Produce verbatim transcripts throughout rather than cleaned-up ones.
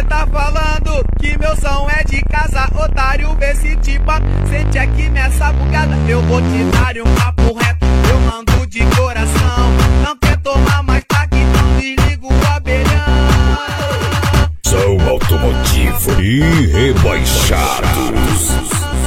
tá falando que meu som é de casa, otário, vê se te bota. Sente aqui nessa bugada, eu vou te dar um papo reto, eu mando de coração. Não quer tomar mais taque, então desliga o abelhão. Som automotivo e rebaixados.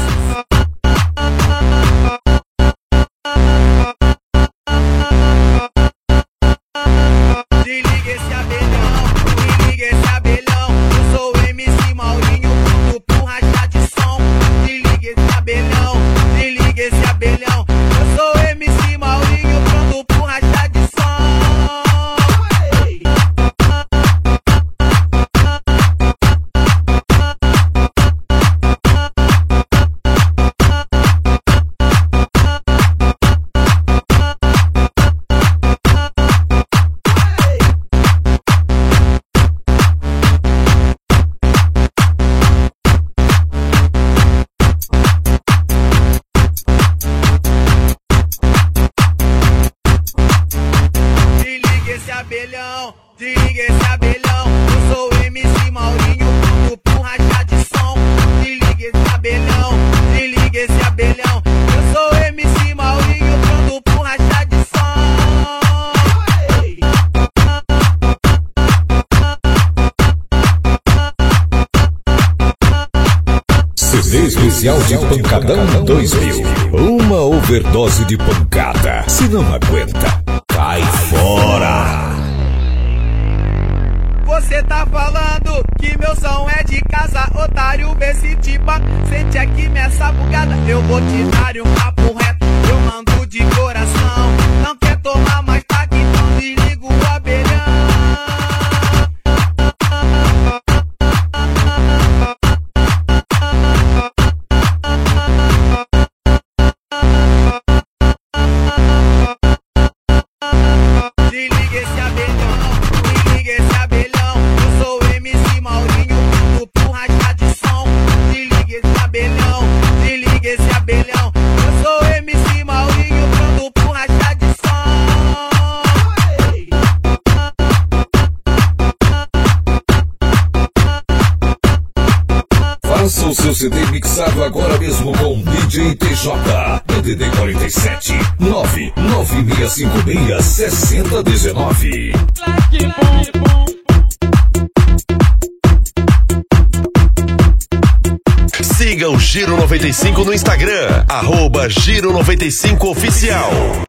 Desliga esse abelhão, desliga esse abelhão. Eu sou o M C Maurinho, pronto pro rachar de som. Desliga esse abelhão, desliga esse abelhão. Eu sou o M C Maurinho, pronto pro rachar de som. Abelhão, desliga esse abelhão. Eu sou o M C Maurinho, pronto pro rachar de som. Desliga esse abelhão, desliga esse abelhão. Eu sou o M C Maurinho, pronto pro rachar de som. C D especial de Pancadão dois mil. Uma overdose de pancada. Se não aguenta, cai fora. Você tá falando que meu som é de casa, otário, vê se te bota. Sente aqui nessa bugada, eu vou te dar um papo reto, eu mando de coração. Não quer tomar mais taque, então desliga o abelhão. Desliga esse abelhão, desliga esse abelhão. Eu sou o M C Maurinho, pronto pro rachar de som. Desliga esse abelhão, desliga esse abelhão. Eu sou o M C Maurinho, pronto pro rachar de som. Faça o seu C D mixado agora mesmo com D J T J. D D D quarenta e sete, nove nove seis cinco seis, seis zero um nove. Siga o Giro noventa e cinco no Instagram, arroba Giro noventa e cinco Oficial.